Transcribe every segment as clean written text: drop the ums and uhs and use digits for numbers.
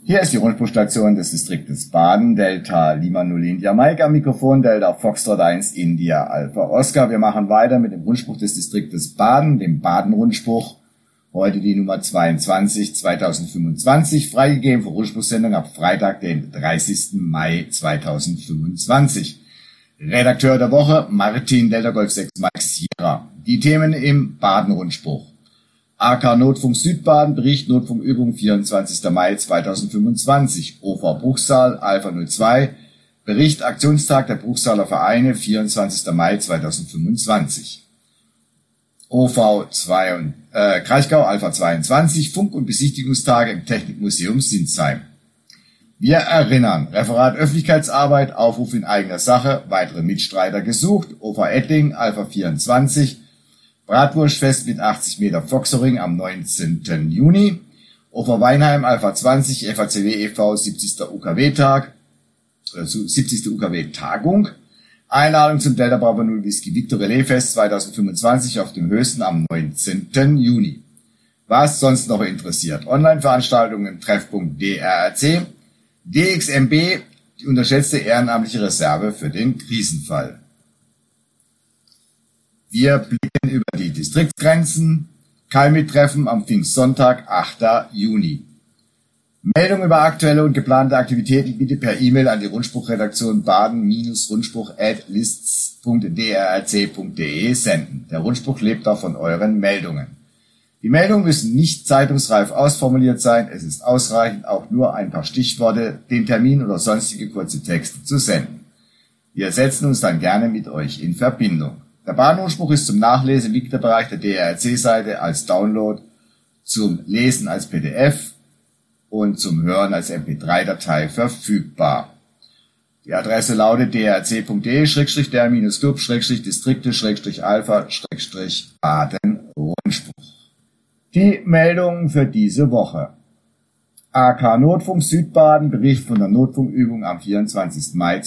Hier ist die Rundfunkstation des Distriktes Baden, Delta Lima 0 India Mike am Mikrofon, Delta Foxtrot 1 India Alpha Oscar. Wir machen weiter mit dem Rundspruch des Distriktes Baden, dem Baden-Rundspruch. Heute die Nummer 22 2025, freigegeben für Rundspruchsendung ab Freitag, den 30. Mai 2025. Redakteur der Woche Martin Delta Golf 6 Mike Sierra. Die Themen im Baden-Rundspruch. AK Notfunk Südbaden, Bericht Notfunkübung 24. Mai 2025, OV Bruchsal Alpha 02, Bericht Aktionstag der Bruchsaler Vereine 24. Mai 2025. OV Kraichgau Alpha 22, Funk- und Besichtigungstage im Technikmuseum Sinsheim. Wir erinnern, Referat Öffentlichkeitsarbeit, Aufruf in eigener Sache, weitere Mitstreiter gesucht, OV Ettling Alpha 24, Bratwurstfest mit 80 Meter Foxering am 19. Juni. OV Weinheim Alpha 20, FACW e.V. 70. UKW-Tag, 70. UKW-Tagung. Einladung zum Delta Bravo 0 Whisky Victor Relais Fest 2025 auf dem Höchsten am 19. Juni. Was sonst noch interessiert? Online-Veranstaltungen, Treffpunkt DRRC, DXMB, die unterschätzte ehrenamtliche Reserve für den Krisenfall. Wir blicken über die Distriktsgrenzen. Kalmi-Treffen am Pfingstsonntag, 8. Juni. Meldung über aktuelle und geplante Aktivitäten bitte per E-Mail an die Rundspruchredaktion baden-rundspruch@lists.drrc.de senden. Der Rundspruch lebt auch von euren Meldungen. Die Meldungen müssen nicht zeitungsreif ausformuliert sein. Es ist ausreichend, auch nur ein paar Stichworte, den Termin oder sonstige kurze Texte zu senden. Wir setzen uns dann gerne mit euch in Verbindung. Der Baden-Rundspruch ist zum Nachlesen im Mitgliederbereich der DRRC-Seite als Download, zum Lesen als PDF und zum Hören als MP3-Datei verfügbar. Die Adresse lautet drrc.de/der-club/distrikte/alpha/Baden-Rundspruch. Die Meldungen für diese Woche. AK Notfunk Südbaden, Bericht von der Notfunkübung am 24. Mai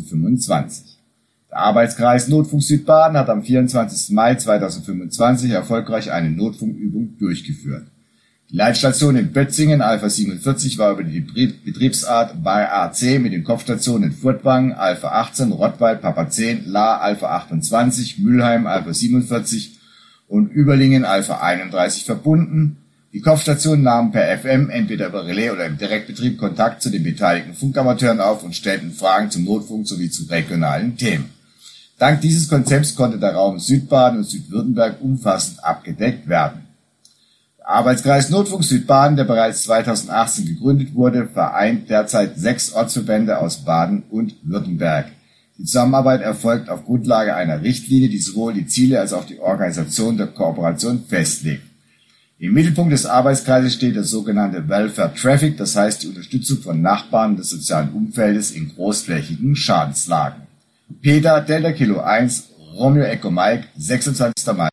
2025. Der Arbeitskreis Notfunk Südbaden hat am 24. Mai 2025 erfolgreich eine Notfunkübung durchgeführt. Die Leitstation in Bötzingen Alpha 47 war über die Betriebsart AC mit den Kopfstationen Furtwangen Alpha 18, Rottweil Papa 10, La Alpha 28, Mülheim Alpha 47 und Überlingen Alpha 31 verbunden. Die Kopfstationen nahmen per FM entweder über Relais oder im Direktbetrieb Kontakt zu den beteiligten Funkamateuren auf und stellten Fragen zum Notfunk sowie zu regionalen Themen. Dank dieses Konzepts konnte der Raum Südbaden und Südwürttemberg umfassend abgedeckt werden. Der Arbeitskreis Notfunk Südbaden, der bereits 2018 gegründet wurde, vereint derzeit 6 Ortsverbände aus Baden und Württemberg. Die Zusammenarbeit erfolgt auf Grundlage einer Richtlinie, die sowohl die Ziele als auch die Organisation der Kooperation festlegt. Im Mittelpunkt des Arbeitskreises steht der sogenannte Welfare Traffic, das heißt die Unterstützung von Nachbarn des sozialen Umfeldes in großflächigen Schadenslagen. Peter, Delta Kilo 1, Romeo Echo Mike, 26. Mai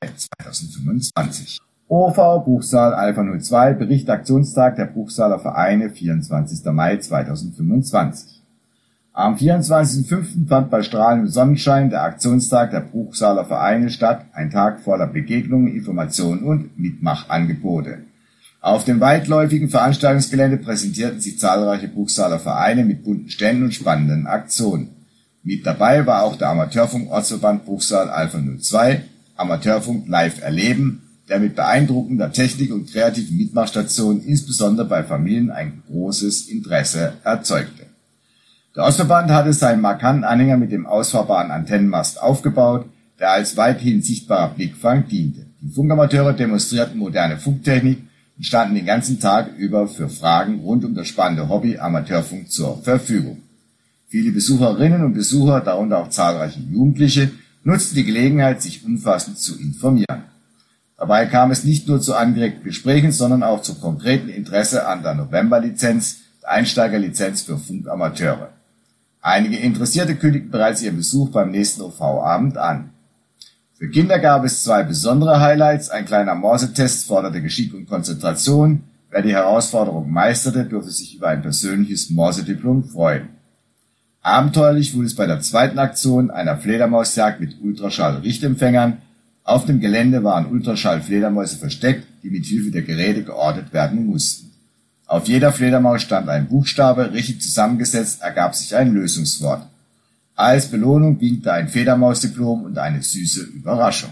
2025. OV Bruchsal Alpha 02, Bericht Aktionstag der Bruchsaler Vereine, 24. Mai 2025. Am 24.05. fand bei strahlendem Sonnenschein der Aktionstag der Bruchsaler Vereine statt, ein Tag voller Begegnungen, Informationen und Mitmachangebote. Auf dem weitläufigen Veranstaltungsgelände präsentierten sich zahlreiche Bruchsaler Vereine mit bunten Ständen und spannenden Aktionen. Mit dabei war auch der Amateurfunk Ortsverband Bruchsal Alpha 02, Amateurfunk Live Erleben, der mit beeindruckender Technik und kreativen Mitmachstationen insbesondere bei Familien ein großes Interesse erzeugte. Der Ortsverband hatte seinen markanten Anhänger mit dem ausfahrbaren Antennenmast aufgebaut, der als weithin sichtbarer Blickfang diente. Die Funkamateure demonstrierten moderne Funktechnik und standen den ganzen Tag über für Fragen rund um das spannende Hobby Amateurfunk zur Verfügung. Viele Besucherinnen und Besucher, darunter auch zahlreiche Jugendliche, nutzten die Gelegenheit, sich umfassend zu informieren. Dabei kam es nicht nur zu angeregten Gesprächen, sondern auch zu konkreten Interesse an der November-Lizenz, der Einsteigerlizenz für Funkamateure. Einige Interessierte kündigten bereits ihren Besuch beim nächsten OV-Abend an. Für Kinder gab es 2 besondere Highlights. Ein kleiner Morsetest forderte Geschick und Konzentration. Wer die Herausforderung meisterte, durfte sich über ein persönliches Morsediplom freuen. Abenteuerlich wurde es bei der zweiten Aktion, einer Fledermausjagd mit Ultraschall-Richtempfängern. Auf dem Gelände waren Ultraschall-Fledermäuse versteckt, die mit Hilfe der Geräte geortet werden mussten. Auf jeder Fledermaus stand ein Buchstabe, richtig zusammengesetzt ergab sich ein Lösungswort. Als Belohnung winkte ein Fledermausdiplom und eine süße Überraschung.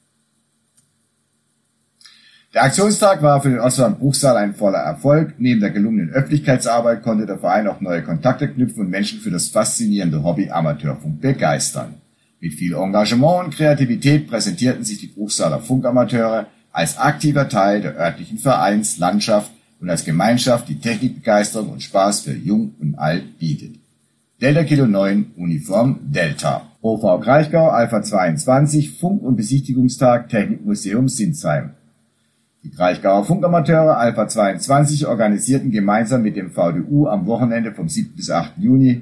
Der Aktionstag war für den Ortsverband Bruchsal ein voller Erfolg. Neben der gelungenen Öffentlichkeitsarbeit konnte der Verein auch neue Kontakte knüpfen und Menschen für das faszinierende Hobby Amateurfunk begeistern. Mit viel Engagement und Kreativität präsentierten sich die Bruchsaler Funkamateure als aktiver Teil der örtlichen Vereinslandschaft und als Gemeinschaft, die Technikbegeisterung und Spaß für Jung und Alt bietet. Delta Kilo 9, Uniform Delta. OV Kraichgau, Alpha 22, Funk- und Besichtigungstag, Technikmuseum Sinsheim. Die Kraichgauer Funkamateure Alpha 22 organisierten gemeinsam mit dem VDU am Wochenende vom 7. bis 8. Juni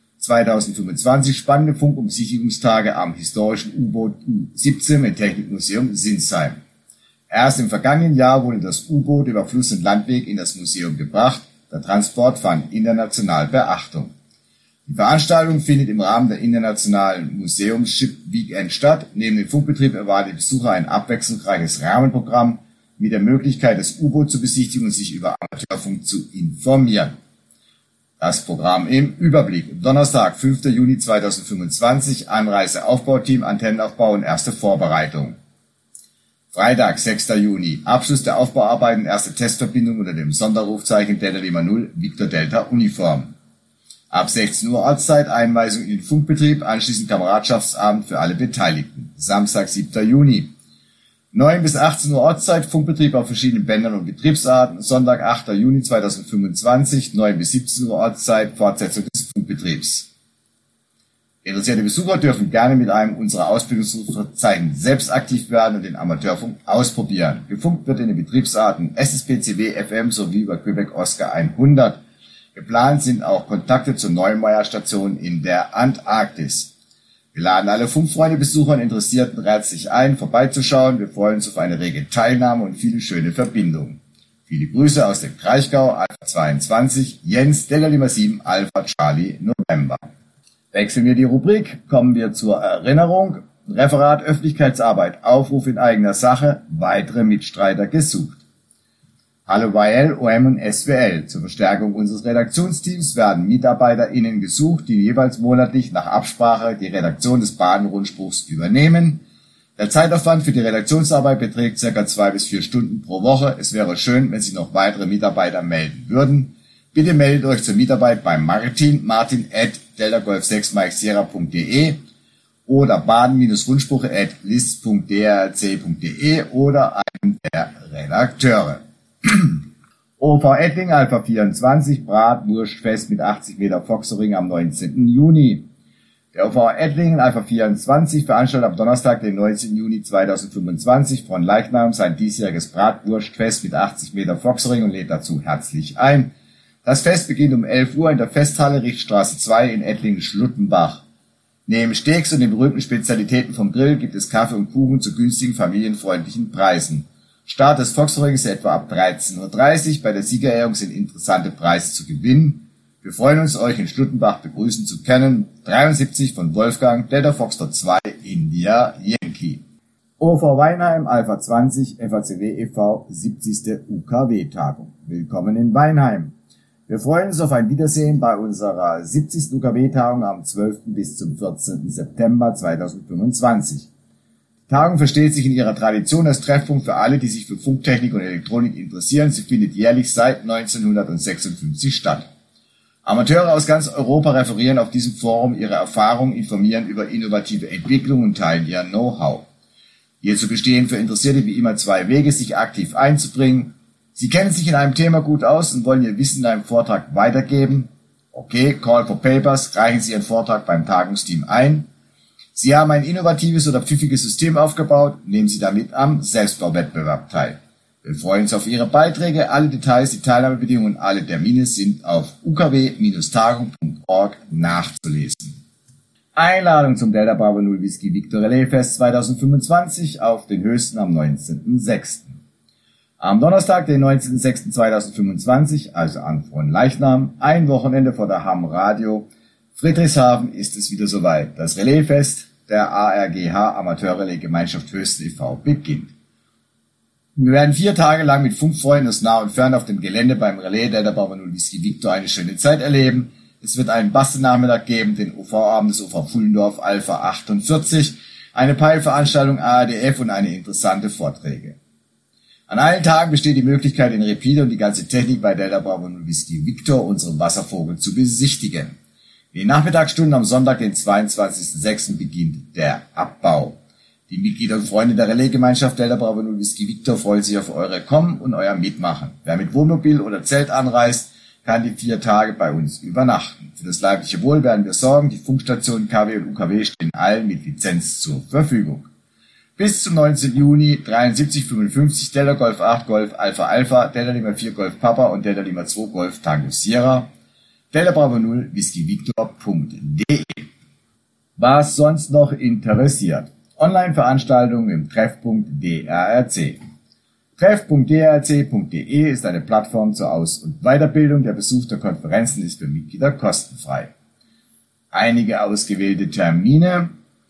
2025 spannende Funk- und Besichtigungstage am historischen U-Boot U17 im Technikmuseum Sinsheim. Erst im vergangenen Jahr wurde das U-Boot über Fluss und Landweg in das Museum gebracht. Der Transport fand international Beachtung. Die Veranstaltung findet im Rahmen der internationalen Museumsship Weekend statt. Neben dem Funkbetrieb erwarten die Besucher ein abwechslungsreiches Rahmenprogramm mit der Möglichkeit, das U-Boot zu besichtigen und sich über Amateurfunk zu informieren. Das Programm im Überblick. Donnerstag, 5. Juni 2025, Anreise Aufbauteam, Antennenaufbau und erste Vorbereitung. Freitag, 6. Juni, Abschluss der Aufbauarbeiten, erste Testverbindung unter dem Sonderrufzeichen Delta Lima 0, Victor Delta Uniform. Ab 16 Uhr Ortszeit, Einweisung in den Funkbetrieb, anschließend Kameradschaftsabend für alle Beteiligten. Samstag, 7. Juni. 9 bis 18 Uhr Ortszeit, Funkbetrieb auf verschiedenen Bändern und Betriebsarten. Sonntag, 8. Juni 2025, 9 bis 17 Uhr Ortszeit, Fortsetzung des Funkbetriebs. Interessierte Besucher dürfen gerne mit einem unserer Ausbildungsrufzeichen selbst aktiv werden und den Amateurfunk ausprobieren. Gefunkt wird in den Betriebsarten SSPCW, FM sowie über Quebec Oscar 100. Geplant sind auch Kontakte zur Neumeier-Station in der Antarktis. Wir laden alle Funkfreunde-Besucher und Interessierten herzlich ein, vorbeizuschauen. Wir freuen uns auf eine rege Teilnahme und viele schöne Verbindungen. Viele Grüße aus dem Kraichgau, Alpha 22, Jens, Delta Lima 7, Alpha Charlie, November. Wechseln wir die Rubrik, kommen wir zur Erinnerung. Referat Öffentlichkeitsarbeit, Aufruf in eigener Sache, weitere Mitstreiter gesucht. Hallo YL, OM und SWL. Zur Verstärkung unseres Redaktionsteams werden MitarbeiterInnen gesucht, die jeweils monatlich nach Absprache die Redaktion des Baden-Rundspruchs übernehmen. Der Zeitaufwand für die Redaktionsarbeit beträgt ca. 2 bis 4 Stunden pro Woche. Es wäre schön, wenn sich noch weitere Mitarbeiter melden würden. Bitte meldet euch zur Mitarbeit bei martin@deltagolf6mikesierra.de oder baden-rundspruche@list.drc.de oder einem der Redakteure. OV Ettling Alpha 24 Bratwurstfest mit 80 Meter Foxering am 19. Juni. Der OV Ettlingen Alpha 24 veranstaltet am Donnerstag, den 19. Juni 2025 von Leichnam sein diesjähriges Bratwurstfest mit 80 Meter Foxering und lädt dazu herzlich ein. Das Fest beginnt um 11 Uhr in der Festhalle Richtstraße 2 in Ettlingen-Schluttenbach. Neben Steaks und den berühmten Spezialitäten vom Grill gibt es Kaffee und Kuchen zu günstigen familienfreundlichen Preisen. Start des Foxerings ist etwa ab 13:30 Uhr. Bei der Siegerehrung sind interessante Preise zu gewinnen. Wir freuen uns, euch in Schluttenbach begrüßen zu können. 73 von Wolfgang, Delta Foxtrot 2, India Yankee. OV Weinheim Alpha 20, FACW e.V., 70. UKW-Tagung. Willkommen in Weinheim. Wir freuen uns auf ein Wiedersehen bei unserer 70. UKW-Tagung am 12. bis zum 14. September 2025. Die Tagung versteht sich in ihrer Tradition als Treffpunkt für alle, die sich für Funktechnik und Elektronik interessieren. Sie findet jährlich seit 1956 statt. Amateure aus ganz Europa referieren auf diesem Forum ihre Erfahrungen, informieren über innovative Entwicklungen und teilen ihr Know-how. Hierzu bestehen für Interessierte wie immer 2 Wege, sich aktiv einzubringen. Sie kennen sich in einem Thema gut aus und wollen ihr Wissen in einem Vortrag weitergeben. Okay, Call for Papers, reichen Sie Ihren Vortrag beim Tagungsteam ein. Sie haben ein innovatives oder pfiffiges System aufgebaut, nehmen Sie damit am Selbstbauwettbewerb teil. Wir freuen uns auf Ihre Beiträge. Alle Details, die Teilnahmebedingungen und alle Termine sind auf ukw-tagung.org nachzulesen. Einladung zum Delta Bravo 0 Whisky Victor Relais Fest 2025 auf den Höchsten am 19.06. Am Donnerstag, den 19.06.2025, also an Fronleichnam, ein Wochenende vor der Ham Radio Friedrichshafen, ist es wieder soweit. Das Relaisfest der ARGH Amateurrelais Gemeinschaft Höchsten e.V. beginnt. Wir werden 4 Tage lang mit Funkfreunden aus nah und fern auf dem Gelände beim Relais Delta Bravo 0 Whisky Victor eine schöne Zeit erleben. Es wird einen Bastelnachmittag geben, den OV-Abend des OV Pfullendorf Alpha 48, eine Peilveranstaltung ARDF und eine interessante Vorträge. An allen Tagen besteht die Möglichkeit, den Repeater und die ganze Technik bei Delta Bravo 0 Whisky Victor, unserem Wasservogel, zu besichtigen. In den Nachmittagsstunden am Sonntag, den 22.06. beginnt der Abbau. Die Mitglieder und Freunde der Relaisgemeinschaft Delta Bravo 0 Whisky Victor freuen sich auf eure Kommen und euer Mitmachen. Wer mit Wohnmobil oder Zelt anreist, kann die 4 Tage bei uns übernachten. Für das leibliche Wohl werden wir sorgen. Die Funkstationen KW und UKW stehen allen mit Lizenz zur Verfügung. Bis zum 19. Juni 7355 Delta Golf 8 Golf Alpha Alpha, Delta Lima 4 Golf Papa und Delta Lima 2 Golf Tango Sierra. Delta Bravo 0 whiskeyvictor.de. Was sonst noch interessiert? Online-Veranstaltungen im Treffpunkt DRRC. Treff.drrc.de ist eine Plattform zur Aus- und Weiterbildung. Der Besuch der Konferenzen ist für Mitglieder kostenfrei. Einige ausgewählte Termine.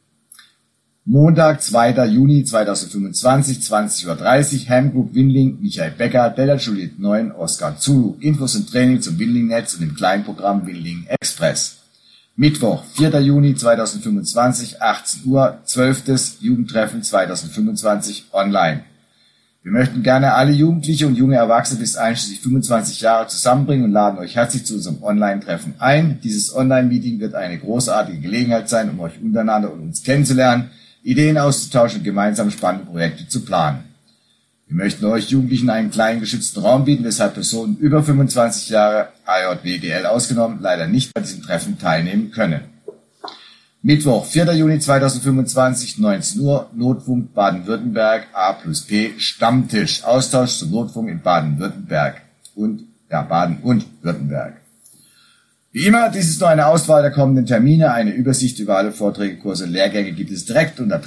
Montag, 2. Juni 2025, 20:30 Uhr, Ham Group Windling, Michael Becker, Delta Juliet 9, Oscar Zulu. Infos und Training zum Windling-Netz und dem Kleinprogramm Windling Express. Mittwoch, 4. Juni 2025, 18 Uhr, 12. Jugendtreffen 2025 online. Wir möchten gerne alle Jugendliche und junge Erwachsene bis einschließlich 25 Jahre zusammenbringen und laden euch herzlich zu unserem Online-Treffen ein. Dieses Online-Meeting wird eine großartige Gelegenheit sein, um euch untereinander und uns kennenzulernen, Ideen auszutauschen und gemeinsam spannende Projekte zu planen. Wir möchten euch Jugendlichen einen kleinen geschützten Raum bieten, weshalb Personen über 25 Jahre, AJWDL ausgenommen, leider nicht bei diesem Treffen teilnehmen können. Mittwoch, 4. Juni 2025, 19 Uhr, Notfunk Baden-Württemberg, A+P Stammtisch, Austausch zum Notfunk in Baden-Württemberg Baden und Württemberg. Wie immer, dies ist nur eine Auswahl der kommenden Termine. Eine Übersicht über alle Vorträge, Kurse und Lehrgänge gibt es direkt unter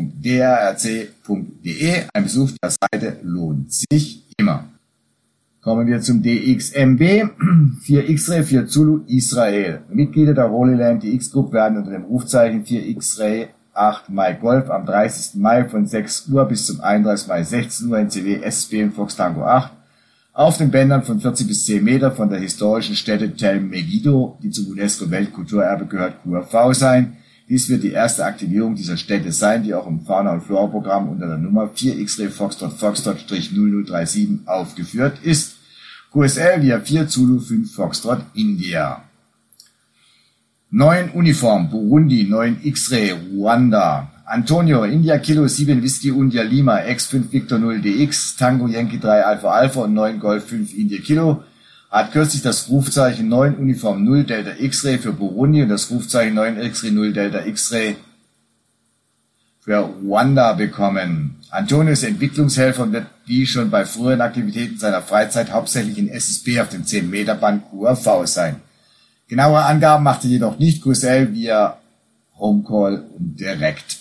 treff.drrc.de. Ein Besuch der Seite lohnt sich immer. Kommen wir zum DXMB, 4 X-Ray, 4 Zulu, Israel. Mitglieder der Holy Land DX Group werden unter dem Rufzeichen 4 X-Ray 8 Mai Golf am 30. Mai von 6 Uhr bis zum 31. Mai 16 Uhr in CW SB und Fox Tango 8 auf den Bändern von 40 bis 10 Meter von der historischen Stätte Tel Megiddo, die zum UNESCO-Weltkulturerbe gehört, QRV sein. Dies wird die erste Aktivierung dieser Stätte sein, die auch im Fauna- und Flora-Programm unter der Nummer 4 X-Ray Foxtrot-0037 aufgeführt ist. QSL via 4 Zulu 5 Foxtrot India. 9 Uniform Burundi, 9 X-Ray Ruanda. Antonio, India Kilo 7 Whisky India Lima, X5 Victor 0 DX, Tango Yankee 3 Alpha Alpha und 9 Golf 5 India Kilo, hat kürzlich das Rufzeichen 9 Uniform 0 Delta X-Ray für Burundi und das Rufzeichen 9 X-Ray 0 Delta X-Ray für Ruanda bekommen. Antonio ist Entwicklungshelfer und wird wie schon bei früheren Aktivitäten seiner Freizeit hauptsächlich in SSB auf dem 10-Meter-Band QRV sein. Genauere Angaben machte jedoch nicht QSL via Homecall und direkt.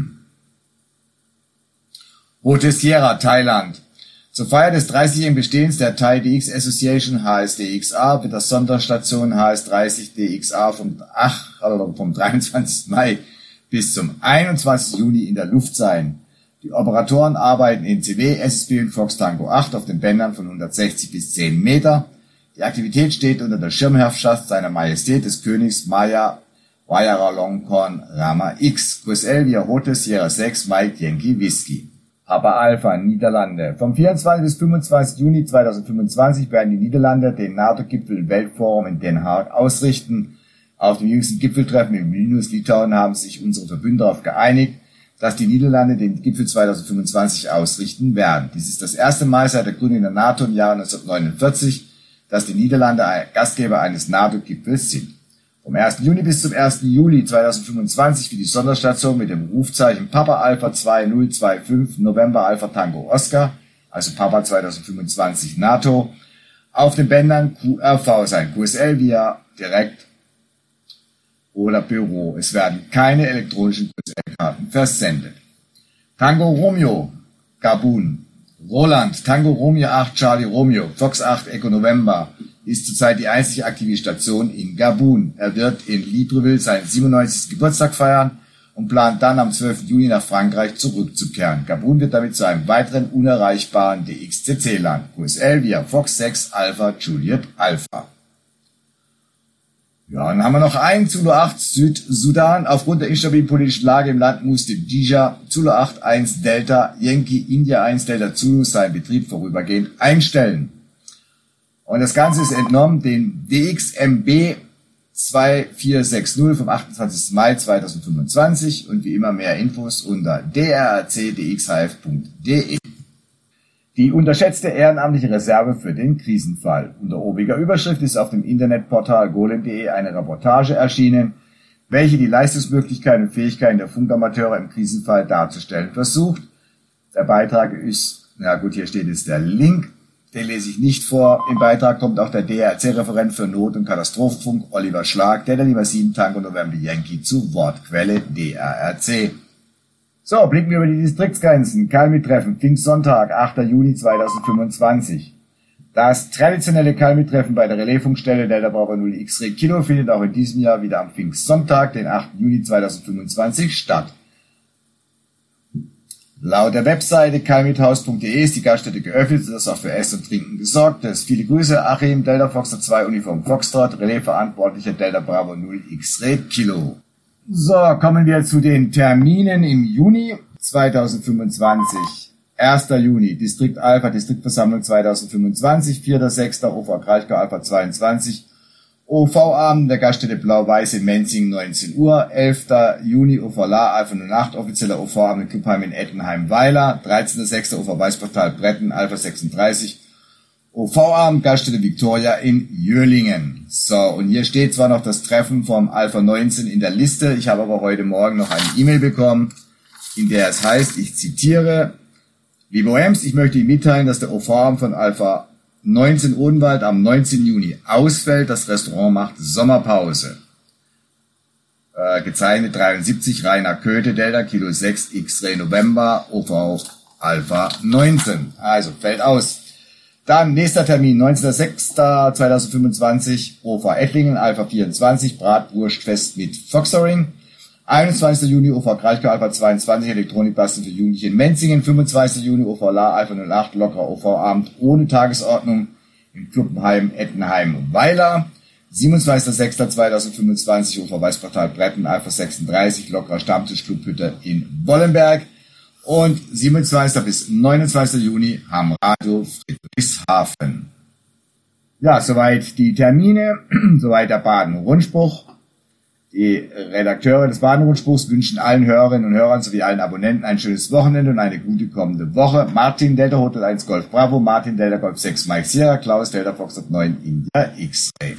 Rote Sierra, Thailand. Zur Feier des 30-jährigen Bestehens der Thai DX Association HSDXA wird das Sonderstation HS30 DXA vom 23. Mai bis zum 21. Juni in der Luft sein. Die Operatoren arbeiten in CW, SSB und Fox Tango 8 auf den Bändern von 160 bis 10 Meter. Die Aktivität steht unter der Schirmherrschaft seiner Majestät des Königs Maya Vajiralongkorn Rama X, QSL via Rote Sierra 6 Mike Yankee Whisky. Papa Alpha, Niederlande. Vom 24. bis 25. Juni 2025 werden die Niederlande den NATO-Gipfel Weltforum in Den Haag ausrichten. Auf dem jüngsten Gipfeltreffen in Vilnius, Litauen, haben sich unsere Verbündete darauf geeinigt, dass die Niederlande den Gipfel 2025 ausrichten werden. Dies ist das erste Mal seit der Gründung der NATO im Jahre 1949, dass die Niederlande Gastgeber eines NATO-Gipfels sind. Vom 1. Juni bis zum 1. Juli 2025 wird die Sonderstation mit dem Rufzeichen Papa Alpha 2025 November Alpha Tango Oscar, also Papa 2025 NATO, auf den Bändern QRV sein, QSL via direkt oder Büro. Es werden keine elektronischen QSL-Karten versendet. Tango Romeo, Gabun. Roland, Tango Romeo 8 Charlie Romeo, Fox 8 Echo November, ist zurzeit die einzige aktive Station in Gabun. Er wird in Libreville seinen 97. Geburtstag feiern und plant dann am 12. Juni nach Frankreich zurückzukehren. Gabun wird damit zu einem weiteren unerreichbaren DXCC-Land. QSL via Fox 6 Alpha Juliet Alpha. Ja, dann haben wir noch einen Zulu 8 Südsudan. Aufgrund der instabilen politischen Lage im Land musste Dija Zulu 8 1 Delta Yankee India 1 Delta Zulu seinen Betrieb vorübergehend einstellen. Und das Ganze ist entnommen dem DXMB 2460 vom 28. Mai 2025 und wie immer mehr Infos unter drrcdxhf.de. Die unterschätzte ehrenamtliche Reserve für den Krisenfall. Unter obiger Überschrift ist auf dem Internetportal golem.de eine Reportage erschienen, welche die Leistungsmöglichkeiten und Fähigkeiten der Funkamateure im Krisenfall darzustellen versucht. Der Beitrag ist, na gut, hier steht jetzt der Link, den lese ich nicht vor. Im Beitrag kommt auch der DRC-Referent für Not- und Katastrophenfunk, Oliver Schlag, der Lima 7 Tango November Yankee zu Wort, Quelle DRRC. So, blicken wir über die Distriktsgrenzen. Kalmi-Treffen, Pfingstsonntag, 8. Juni 2025. Das traditionelle Kalmi-Treffen bei der Relaisfunkstelle Delta Bravo 0 X-Ray Kilo findet auch in diesem Jahr wieder am Pfingstsonntag, den 8. Juni 2025, statt. Laut der Webseite kalmithaus.de ist die Gaststätte geöffnet, sodass auch für Essen und Trinken gesorgt ist. Viele Grüße, Achim, Delta Foxtrot 2, Uniform Foxtrot, Relais-Verantwortlicher Delta Bravo 0 X-Ray Kilo. So, kommen wir zu den Terminen im Juni 2025. 1. Juni, Distrikt Alpha, Distriktversammlung 2025, 4.6. OV Kraichgau Alpha 22, OV-Abend der Gaststätte Blau-Weiß in Menzing 19 Uhr, 11. Juni OV La Alpha 08, offizieller OV-Abend in Clubheim in Ettenheim-Weiler, 13.6. OV Weißportal Bretten Alpha 36, OV-Abend Gaststätte Victoria in Jöhlingen. So, und hier steht zwar noch das Treffen vom Alpha 19 in der Liste, ich habe aber heute Morgen noch eine E-Mail bekommen, in der es heißt, ich zitiere: Liebe OEMs, ich möchte Ihnen mitteilen, dass der OV-Abend von Alpha 19 Odenwald am 19. Juni ausfällt. Das Restaurant macht Sommerpause. Gezeichnet 73 Rainer Köthe, Delta Kilo 6 X-Ray November, OV Alpha 19. Also fällt aus. Dann nächster Termin, 19.06.2025, OV Ettlingen, Alpha 24, Bratwurstfest mit Foxoring. 21. Juni OV Kraichgau Alpha 22, Elektronikbasteln für Jugendliche in Menzingen. 25. Juni OV La Alpha 08, lockerer OV-Abend ohne Tagesordnung in Clubheim, Ettenheim und Weiler. 27.06.2025 OV Weißportal Bretten Alpha 36, lockerer Stammtisch Clubhütte in Wollenberg. Und 27. bis 29. Juni am Radio Friedrichshafen. Ja, soweit die Termine, soweit der Baden-Rundspruch. Die Redakteure des Baden-Rundspruchs wünschen allen Hörerinnen und Hörern sowie allen Abonnenten ein schönes Wochenende und eine gute kommende Woche. Martin Delta Hotel 1 Golf Bravo, Martin Delta Golf 6 Mike Sierra, Klaus Delta Foxtrot 9 India X-Ray.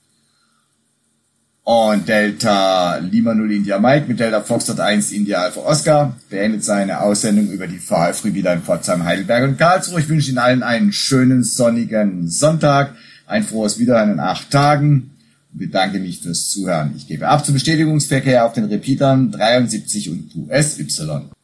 Und Delta Lima 0 India Mike mit Delta Foxtrot 1 India Alpha Oscar beendet seine Aussendung über die VfR wieder in Pforzheim, Heidelberg und Karlsruhe. Ich wünsche Ihnen allen einen schönen sonnigen Sonntag, ein frohes Wiederhören in 8 Tagen. Bedanke mich fürs Zuhören. Ich gebe ab zum Bestätigungsverkehr auf den Repeatern 73 und QSY.